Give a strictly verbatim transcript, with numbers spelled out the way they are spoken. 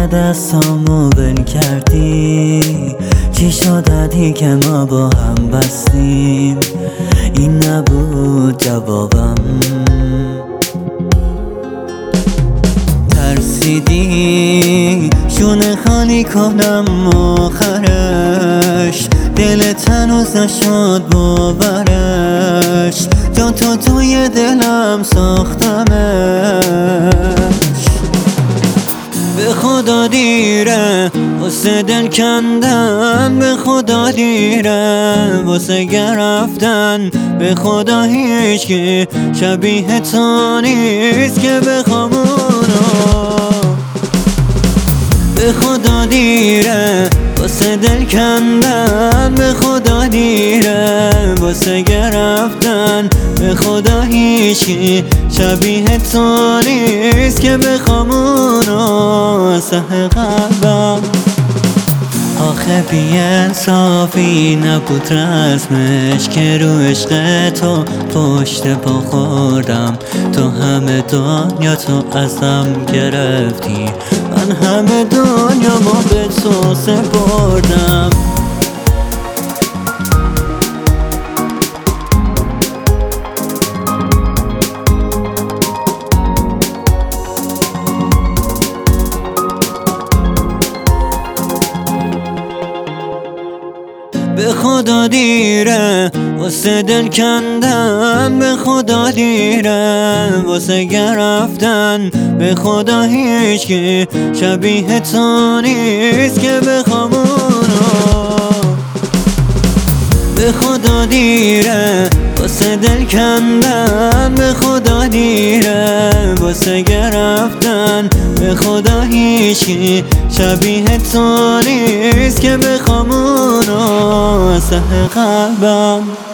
دستامو ول کردی؟ چی شد که ما با هم بستیم؟ این نبود جوابم. ترسیدی شونه خالی کنم آخرش، دلت هنوز نشد باورش، جا تو توی دلم ساختمش. به خدا دیره واسه دل کندن، به خدا دیره واسه گرفتن، به خدا هیچکی شبیه تو نیست که بخوام اونو. به خدا دیره واسه دل کندن، به خدا دیره واسه گرفتن، به خدا هیچی شبیه تو نیست که بخوام اونو سه قلبم. آخه بی انصافی نبود رسمش که رو عشق تو پشت پا خوردم. تو همه دنیا تو ازم گرفتی، من همه دنیا ما به تو سپردم. به خدا دیره واسه دل کندن، به خدا دیره واسه گرفتن، به خدا هیچکی شبیه تو نیست که بخوام اونو. به خدا دیره واسه دل کندن، به خدا دیره واسه گرفتن، به خدا هیچی شبیه تو نیست که بخوام اونو سه قلبم.